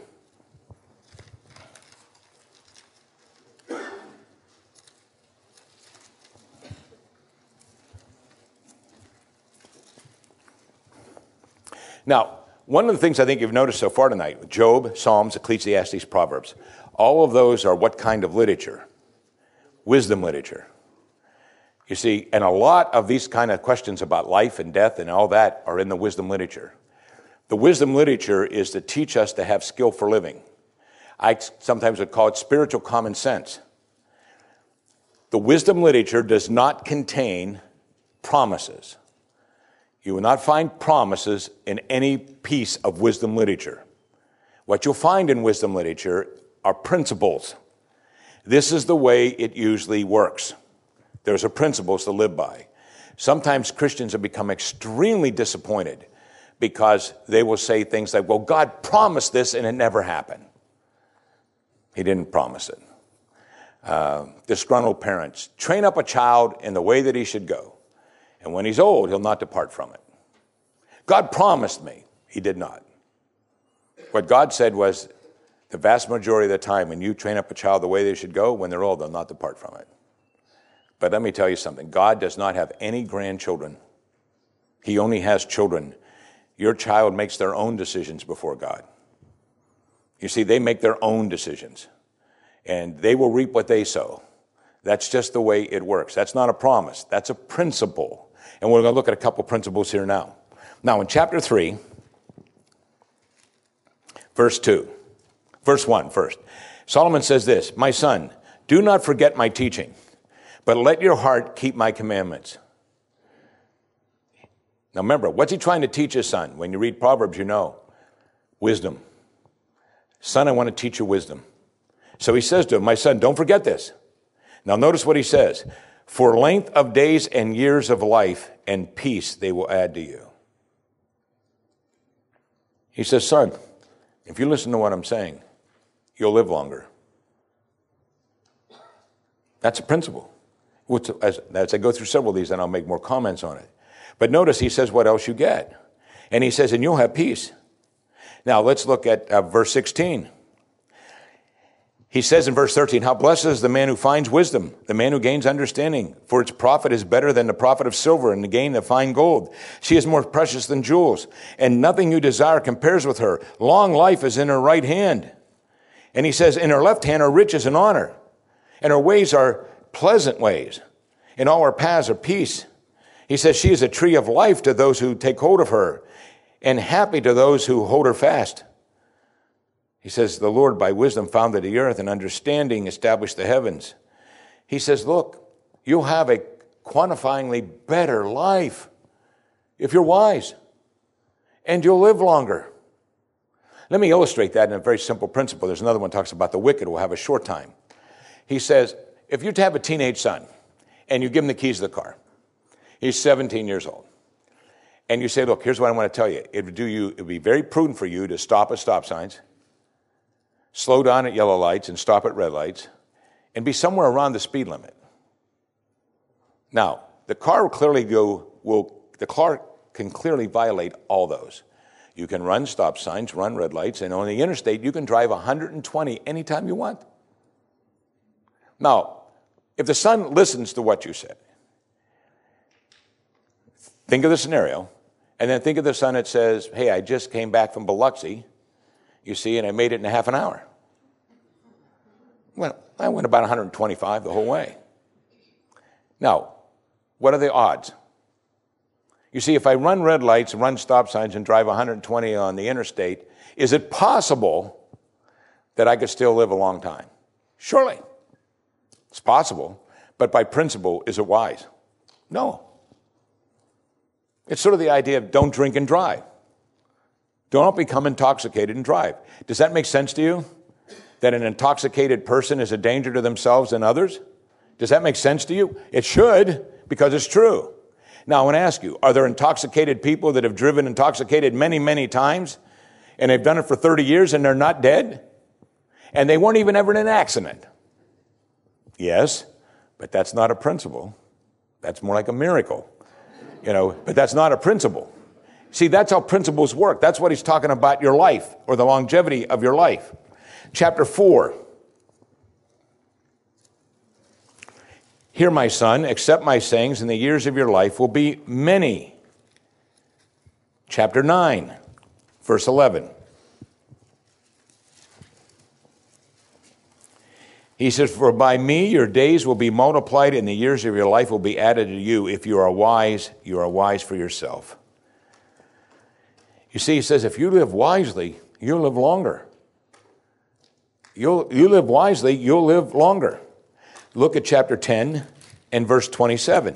Now, one of the things I think you've noticed so far tonight, Job, Psalms, Ecclesiastes, Proverbs, all of those are what kind of literature? Wisdom literature. You see, and a lot of these kind of questions about life and death and all that are in the wisdom literature. The wisdom literature is to teach us to have skill for living. I sometimes would call it spiritual common sense. The wisdom literature does not contain promises. You will not find promises in any piece of wisdom literature. What you'll find in wisdom literature are principles. This is the way it usually works. There's a principles to live by. Sometimes Christians have become extremely disappointed because they will say things like, well, God promised this and it never happened. He didn't promise it. Uh, disgruntled parents, train up a child in the way that he should go. And when he's old, he'll not depart from it. God promised me. He did not. What God said was, the vast majority of the time, when you train up a child the way they should go, when they're old, they'll not depart from it. But let me tell you something. God does not have any grandchildren. He only has children. Your child makes their own decisions before God. You see, they make their own decisions, and they will reap what they sow. That's just the way it works. That's not a promise. That's a principle. And we're going to look at a couple principles here now. Now, in chapter three, verse two, verse one first, Solomon says this, "My son, do not forget my teaching, but let your heart keep my commandments." Now remember, what's he trying to teach his son? When you read Proverbs, you know, wisdom. Son, I want to teach you wisdom. So he says to him, "My son, don't forget this." Now notice what he says. "For length of days and years of life and peace they will add to you." He says, "Son, if you listen to what I'm saying, you'll live longer." That's a principle. As, as I go through several of these, then I'll make more comments on it. But notice he says what else you get. And he says, and you'll have peace. Now let's look at uh, verse sixteen. He says in verse thirteen, "How blessed is the man who finds wisdom, the man who gains understanding. For its profit is better than the profit of silver, and the gain of fine gold. She is more precious than jewels, and nothing you desire compares with her. Long life is in her right hand." And he says, "In her left hand are riches and honor, and her ways are pleasant ways, and all her paths are peace." He says, "She is a tree of life to those who take hold of her, and happy to those who hold her fast." He says, "The Lord by wisdom founded the earth, and understanding established the heavens." He says, look, you'll have a quantifyingly better life if you're wise, and you'll live longer. Let me illustrate that in a very simple principle. There's another one that talks about the wicked will have a short time. He says, if you have a teenage son, and you give him the keys to the car, he's seventeen years old, and you say, look, here's what I want to tell you. It would do you, it would be very prudent for you to stop at stop signs, slow down at yellow lights, and stop at red lights, and be somewhere around the speed limit. Now, the car will clearly go, will, the car can clearly violate all those. You can run stop signs, run red lights, and on the interstate, you can drive one hundred twenty anytime you want. Now, if the son listens to what you say, think of the scenario, and then think of the son that says, hey, I just came back from Biloxi, you see, and I made it in a half an hour. Well, I went about one hundred twenty-five the whole way. Now, what are the odds? You see, if I run red lights and run stop signs and drive one hundred twenty on the interstate, is it possible that I could still live a long time? Surely. It's possible, but by principle, is it wise? No. It's sort of the idea of don't drink and drive. Don't become intoxicated and drive. Does that make sense to you? That an intoxicated person is a danger to themselves and others? Does that make sense to you? It should, because it's true. Now, I want to ask you, are there intoxicated people that have driven intoxicated many, many times, and they've done it for thirty years and they're not dead? And they weren't even ever in an accident? Yes, but that's not a principle. That's more like a miracle. You know, but that's not a principle. See, that's how principles work. That's what he's talking about, your life, or the longevity of your life. Chapter four. Hear, my son, accept my sayings, and the years of your life will be many. Chapter nine, verse eleven. He says, for by me your days will be multiplied, and the years of your life will be added to you. If you are wise, you are wise for yourself. You see, he says, if you live wisely, you'll live longer. You'll, you live wisely, you'll live longer. Look at chapter ten and verse twenty-seven.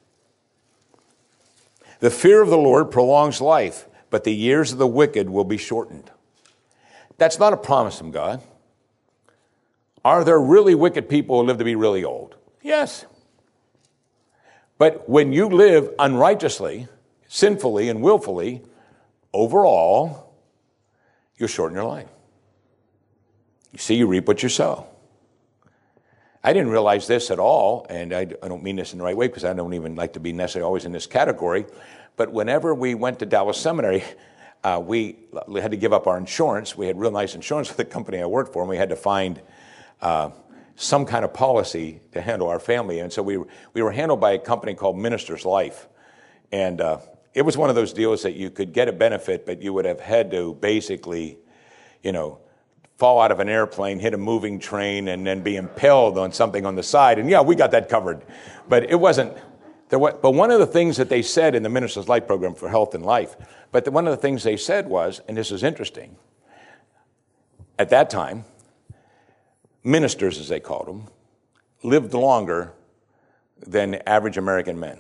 The fear of the Lord prolongs life, but the years of the wicked will be shortened. That's not a promise from God. Are there really wicked people who live to be really old? Yes. But when you live unrighteously, sinfully, and willfully, overall, you'll shorten your life. You see, you reap what you sow. I didn't realize this at all, and I, I don't mean this in the right way because I don't even like to be necessarily always in this category, but whenever we went to Dallas Seminary, uh, we, we had to give up our insurance. We had real nice insurance with the company I worked for, and we had to find uh, some kind of policy to handle our family. And so we, we were handled by a company called Minister's Life. And uh, it was one of those deals that you could get a benefit, but you would have had to basically, you know, fall out of an airplane, hit a moving train, and then be impaled on something on the side. And yeah, we got that covered. But it wasn't, there was, but one of the things that they said in the Minister's Life Program for Health and Life, but the, one of the things they said was, and this is interesting, at that time, ministers, as they called them, lived longer than average American men.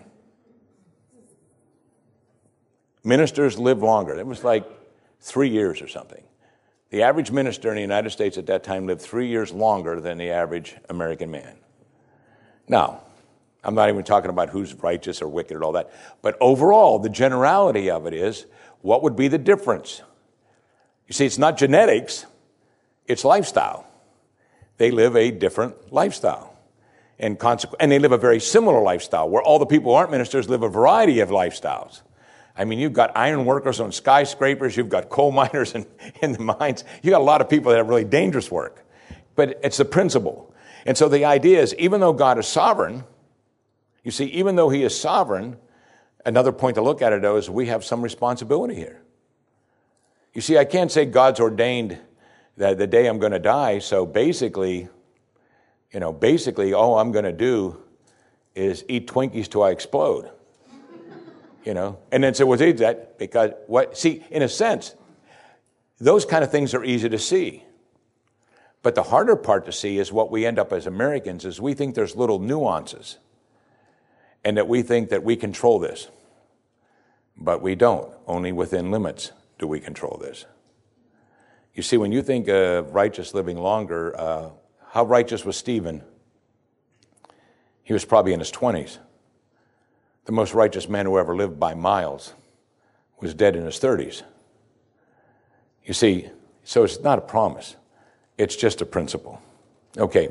Ministers lived longer. It was like three years or something. The average minister in the United States at that time lived three years longer than the average American man. Now, I'm not even talking about who's righteous or wicked or all that, but overall, the generality of it is, what would be the difference? You see, it's not genetics, it's lifestyle. They live a different lifestyle. And, consequ- and they live a very similar lifestyle, where all the people who aren't ministers live a variety of lifestyles. I mean, you've got iron workers on skyscrapers, you've got coal miners in, in the mines, you've got a lot of people that have really dangerous work. But it's the principle. And so the idea is, even though God is sovereign, you see, even though he is sovereign, another point to look at it, though, is we have some responsibility here. You see, I can't say God's ordained that the day I'm going to die, so basically, you know, basically all I'm going to do is eat Twinkies till I explode. You know, and then say, well, is that because what? See, in a sense, those kind of things are easy to see. But the harder part to see is what we end up as Americans is we think there's little nuances and that we think that we control this. But we don't. Only within limits do we control this. You see, when you think of righteous living longer, uh, how righteous was Stephen? He was probably in his twenties. The most righteous man who ever lived by miles was dead in his thirties. You see, so it's not a promise. It's just a principle. Okay.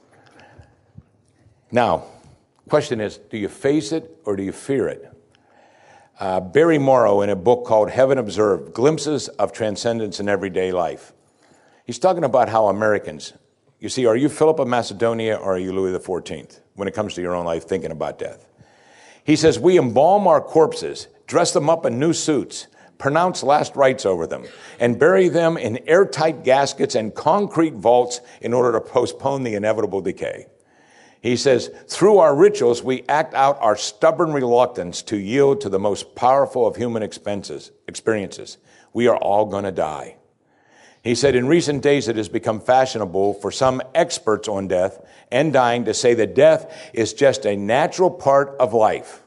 Now, question is, do you face it or do you fear it? Uh, Barry Morrow, in a book called Heaven Observed, Glimpses of Transcendence in Everyday Life. He's talking about how Americans, you see, are you Philip of Macedonia or are you Louis the fourteenth when it comes to your own life thinking about death? He says, we embalm our corpses, dress them up in new suits, pronounce last rites over them, and bury them in airtight gaskets and concrete vaults in order to postpone the inevitable decay. He says, through our rituals, we act out our stubborn reluctance to yield to the most powerful of human expenses, experiences. We are all going to die. He said, in recent days, it has become fashionable for some experts on death and dying to say that death is just a natural part of life.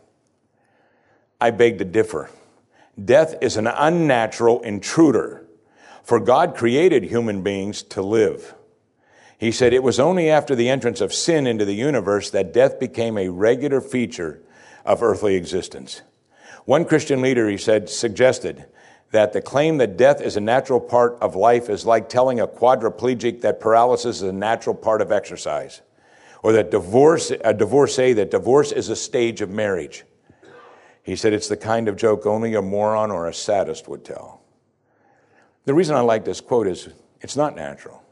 I beg to differ. Death is an unnatural intruder, for God created human beings to live. He said it was only after the entrance of sin into the universe that death became a regular feature of earthly existence. One Christian leader, he said, suggested that the claim that death is a natural part of life is like telling a quadriplegic that paralysis is a natural part of exercise, or that divorce, a divorcee, that divorce is a stage of marriage. He said it's the kind of joke only a moron or a sadist would tell. The reason I like this quote is it's not natural.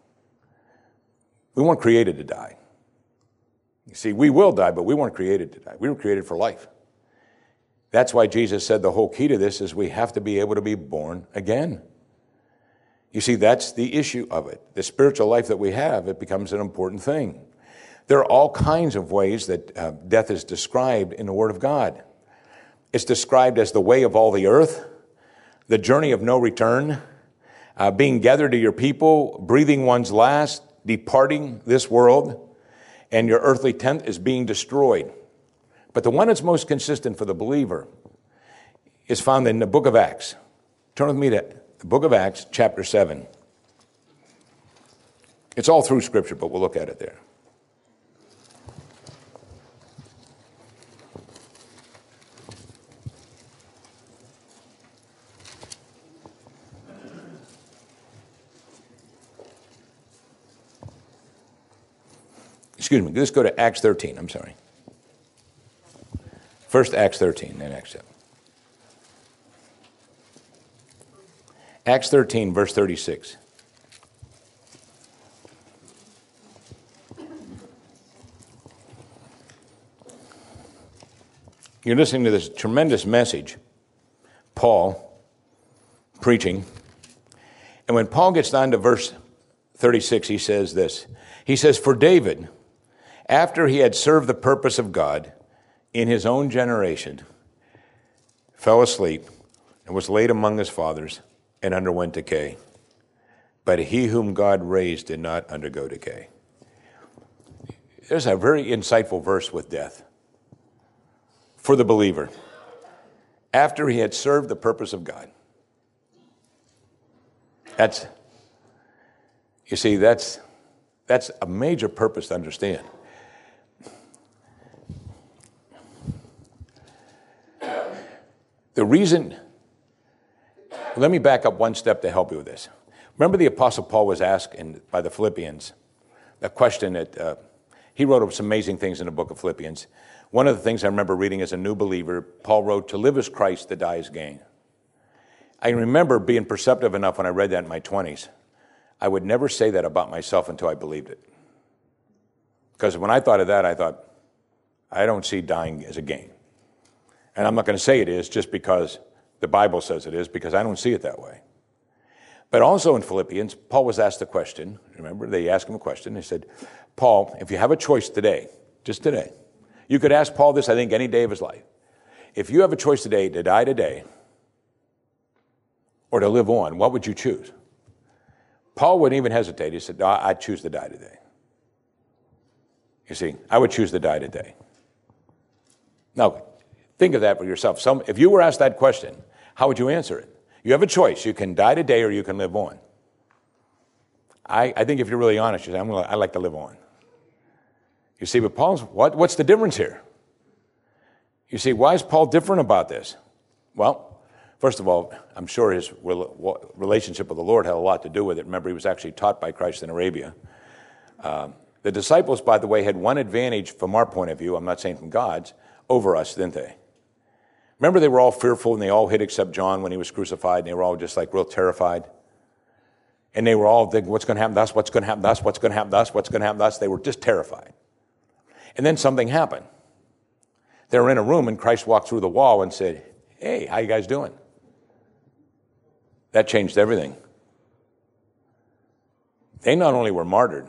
We weren't created to die. You see, we will die, but we weren't created to die. We were created for life. That's why Jesus said the whole key to this is we have to be able to be born again. You see, that's the issue of it. The spiritual life that we have, it becomes an important thing. There are all kinds of ways that uh, death is described in the Word of God. It's described as the way of all the earth, the journey of no return, uh, being gathered to your people, breathing one's last, departing this world, and your earthly tent is being destroyed. But the one that's most consistent for the believer is found in the book of Acts. Turn with me to the book of Acts, chapter seven. It's all through Scripture, but we'll look at it there. Excuse me, let's go to Acts thirteen, I'm sorry. First Acts thirteen, then Acts seven. Acts thirteen, verse thirty-six. You're listening to this tremendous message, Paul preaching. And when Paul gets down to verse thirty-six, he says this. He says, for David, after he had served the purpose of God in his own generation, fell asleep and was laid among his fathers and underwent decay. But he whom God raised did not undergo decay. There's a very insightful verse with death for the believer. After he had served the purpose of God. That's, you see, that's, that's a major purpose to understand. The reason, let me back up one step to help you with this. Remember the Apostle Paul was asked in, by the Philippians, a question that, uh, he wrote some amazing things in the book of Philippians. One of the things I remember reading as a new believer, Paul wrote, to live is Christ, to die is gain. I remember being perceptive enough when I read that in my twenties. I would never say that about myself until I believed it. Because when I thought of that, I thought, I don't see dying as a gain. And I'm not going to say it is just because the Bible says it is, because I don't see it that way. But also in Philippians, Paul was asked a question. Remember, they asked him a question. They said, Paul, if you have a choice today, just today, you could ask Paul this, I think, any day of his life. If you have a choice today to die today or to live on, what would you choose? Paul wouldn't even hesitate. He said, no, I'd choose to die today. You see, I would choose to die today. Now, think of that for yourself. Some, if you were asked that question, how would you answer it? You have a choice. You can die today or you can live on. I, I think if you're really honest, you say, I'm gonna, I like to live on. You see, but Paul's, what, what's the difference here? You see, why is Paul different about this? Well, first of all, I'm sure his relationship with the Lord had a lot to do with it. Remember, he was actually taught by Christ in Arabia. Uh, the disciples, by the way, had one advantage from our point of view, I'm not saying from God's, over us, didn't they? Remember, they were all fearful and they all hid except John when he was crucified, and they were all just like real terrified. And they were all thinking, what's going to happen to us? What's going to happen to us? What's going to happen to us? What's going to happen to us? They were just terrified. And then something happened. They were in a room and Christ walked through the wall and said, hey, how you guys doing? That changed everything. They not only were martyred,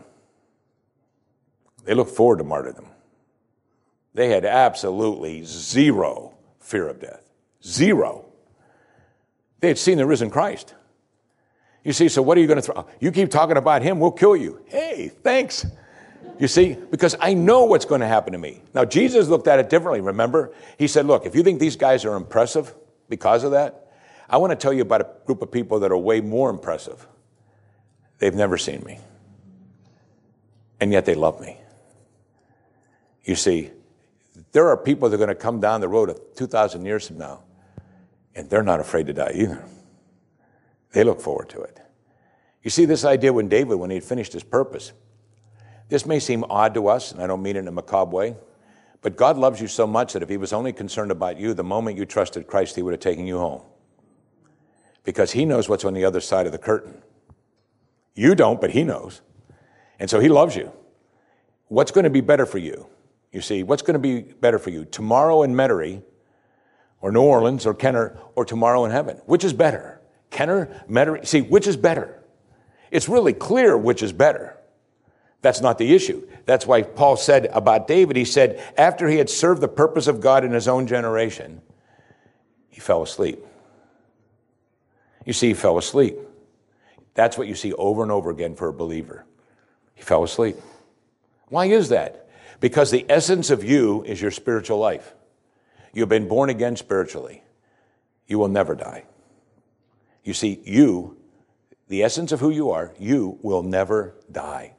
they looked forward to martyrdom. They had absolutely zero fear of death. Zero. They had seen the risen Christ. You see, so what are you going to throw? You keep talking about him, we'll kill you. Hey, thanks. You see, because I know what's going to happen to me. Now, Jesus looked at it differently, remember? He said, look, if you think these guys are impressive because of that, I want to tell you about a group of people that are way more impressive. They've never seen me. And yet they love me. You see, there are people that are going to come down the road two thousand years from now, and they're not afraid to die either. They look forward to it. You see, this idea when David, when he had finished his purpose, this may seem odd to us, and I don't mean it in a macabre way, but God loves you so much that if he was only concerned about you, the moment you trusted Christ, he would have taken you home. Because he knows what's on the other side of the curtain. You don't, but he knows. And so he loves you. What's going to be better for you? You see, what's going to be better for you? Tomorrow in Metairie, or New Orleans, or Kenner, or tomorrow in heaven? Which is better? Kenner, Metairie? See, which is better? It's really clear which is better. That's not the issue. That's why Paul said about David, he said, after he had served the purpose of God in his own generation, he fell asleep. You see, he fell asleep. That's what you see over and over again for a believer. He fell asleep. Why is that? Because the essence of you is your spiritual life. You've been born again spiritually. You will never die. You see, you, the essence of who you are, you will never die.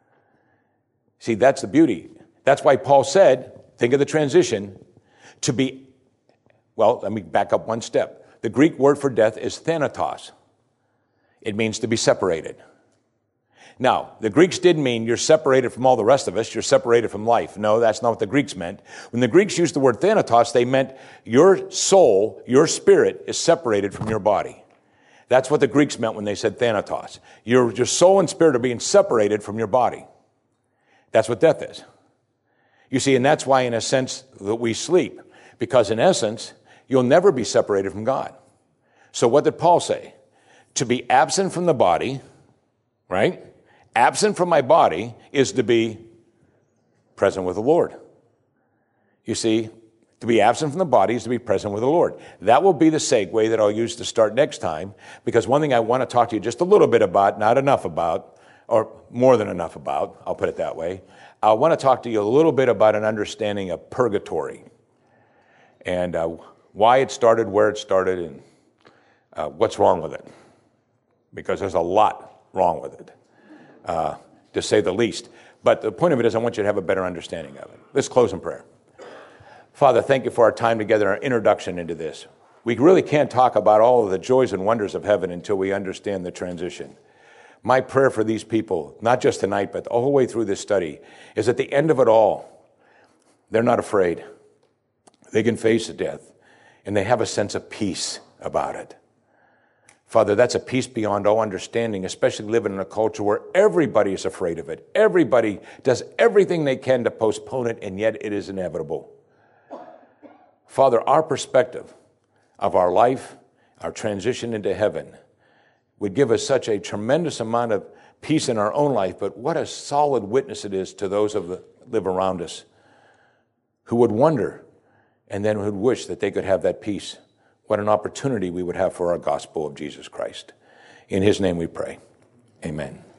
See, that's the beauty. That's why Paul said, think of the transition, to be, well, let me back up one step. The Greek word for death is thanatos. It means to be separated. Now, the Greeks didn't mean you're separated from all the rest of us, you're separated from life. No, that's not what the Greeks meant. When the Greeks used the word thanatos, they meant your soul, your spirit is separated from your body. That's what the Greeks meant when they said thanatos. Your, your soul and spirit are being separated from your body. That's what death is. You see, and that's why in a sense that we sleep. Because in essence, you'll never be separated from God. So what did Paul say? To be absent from the body, right? Absent from my body is to be present with the Lord. You see, to be absent from the body is to be present with the Lord. That will be the segue that I'll use to start next time, because one thing I want to talk to you just a little bit about, not enough about, or more than enough about, I'll put it that way. I want to talk to you a little bit about an understanding of purgatory and uh, why it started, where it started, and uh, what's wrong with it. Because there's a lot wrong with it, uh, to say the least. But the point of it is I want you to have a better understanding of it. Let's close in prayer. Father, thank you for our time together, our introduction into this. We really can't talk about all of the joys and wonders of heaven until we understand the transition. My prayer for these people, not just tonight, but all the way through this study, is at the end of it all, they're not afraid. They can face death, and they have a sense of peace about it. Father, that's a peace beyond all understanding, especially living in a culture where everybody is afraid of it. Everybody does everything they can to postpone it, and yet it is inevitable. Father, our perspective of our life, our transition into heaven, would give us such a tremendous amount of peace in our own life, but what a solid witness it is to those of the live around us who would wonder and then would wish that they could have that peace. What an opportunity we would have for our gospel of Jesus Christ. In his name we pray. Amen.